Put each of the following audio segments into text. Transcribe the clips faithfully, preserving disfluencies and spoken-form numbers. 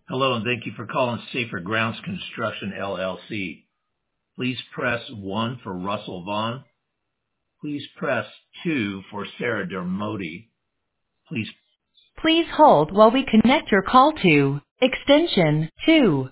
Hello, and thank you for calling Safer Grounds Construction, L L C. Please press one for Russell Vaughn. Please press two for Sarah Dermody. Please. Please hold while we connect your call to extension two.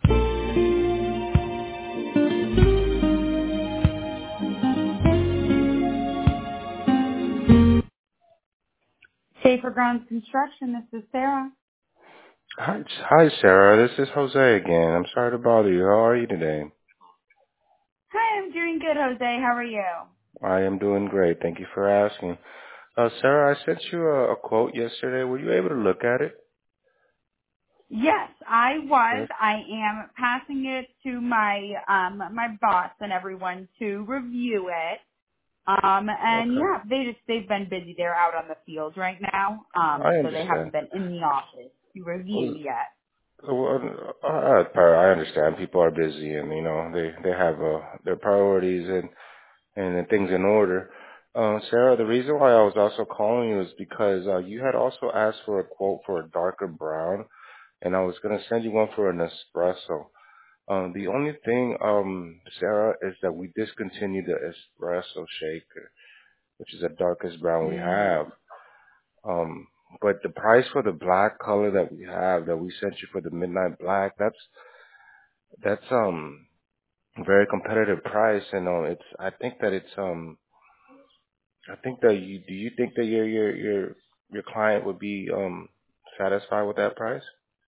Safer Grounds Construction, this is Sarah. Hi, hi, Sarah. This is Jose again. I'm sorry to bother you. How are you today? Hi, I'm doing good, Jose. How are you? I am doing great. Thank you for asking. Uh, Sarah, I sent you a, a quote yesterday. Were you able to look at it? Yes, I was. Yes. I am passing it to my um my boss and everyone to review it. Um, and Okay. yeah, they just, they've been busy. They're out on the field right now. Um, I so they haven't understand. been in the office to review Well, yet. well, uh, I, I understand. People are busy, and you know they they have uh, their priorities and and things in order. Uh, Sarah, the reason why I was also calling you is because uh, you had also asked for a quote for a darker brown, and I was going to send you one for an espresso. Um, the only thing, um, Sarah, is that we discontinued the espresso shaker, which is the darkest brown we Mm. have. Um, but the price for the black color that we have, that we sent you for the midnight black, that's that's um a very competitive price, and uh, it's I think that it's um I think that you do you think that your your your your client would be um satisfied with that price?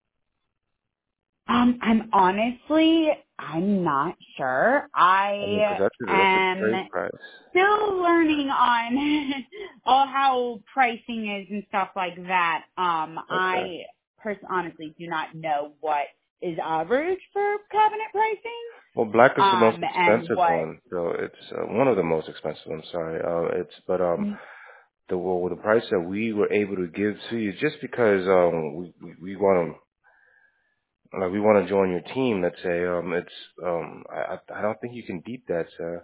Um, I'm honestly, I'm not sure. I mean, because I that's a, that's a great am price. still learning on all how pricing is and stuff like that. Um, Okay. I pers- honestly do not know what is average for cabinet pricing. Well, black is the most Um, and expensive what one, so it's uh, one of the most expensive. I'm sorry. Uh, it's but um the well, the price that we were able to give to you just because um we we, we want to like we want to join your team. Let's say um it's um I I I don't think you can beat that, sir.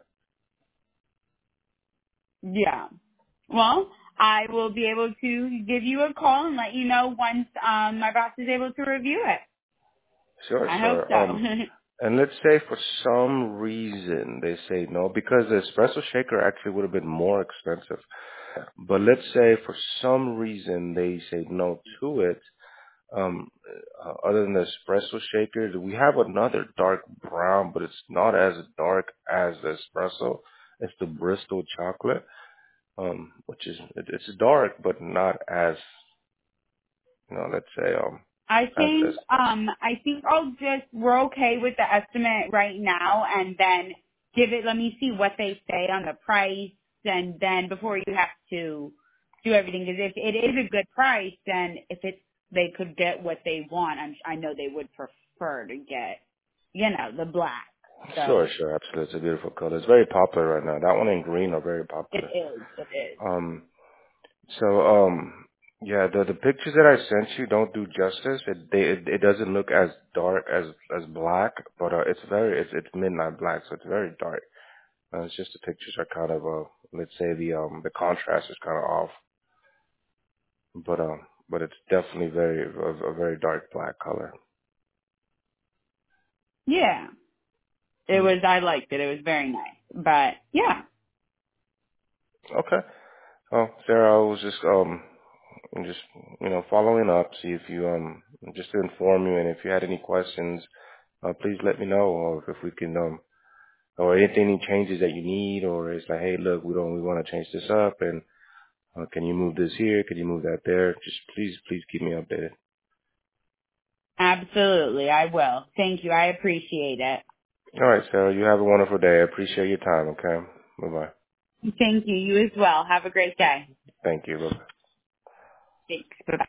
Yeah. Well, I will be able to give you a call and let you know once um, my boss is able to review it. Sure, I hope sure. so. Um, and let's say for some reason they say no because the espresso shaker actually would have been more expensive. But let's say for some reason they say no to it. Um, uh, other than the espresso shaker, we have another dark brown, but it's not as dark as the espresso. It's the Bristol chocolate, um, which is it, it's dark, but not as you know. Let's say um I as this. think um, I think I'll just we're okay with the estimate right now, and then give it. Let me see what they say on the price, and then before you have to do everything, because if it is a good price, then if it's they could get what they want, I'm, I know they would prefer to get, you know, the black. Sure, So sure, absolutely. It's a beautiful color. It's very popular right now. That one and green are very it popular. is. It is. Um, So, um, yeah, the the pictures that I sent you don't do justice. It they it, it doesn't look as dark as as black, but uh, it's very it's it's midnight black, so it's very dark. Uh, it's just the pictures are kind of uh, let's say the um the contrast is kind of off, but um but it's definitely very a, a very dark black color. Yeah. It Mm. was, I liked it. It was very nice. But yeah, Okay. Oh, Sarah, I was just um just you know following up, see if you um just to inform you, and if you had any questions, uh, please let me know, or if we can um or anything, any changes that you need, or it's like, hey, look, we don't, we want to change this up, and uh, can you move this here? Can you move that there? Just please, please keep me updated. absolutely. I will. Thank you. I appreciate it. All right, Sarah, you have a wonderful day. I appreciate your time. Okay, bye bye. Thank you. You as well. Have a great day. Thank you. Bye bye. Thanks. Bye.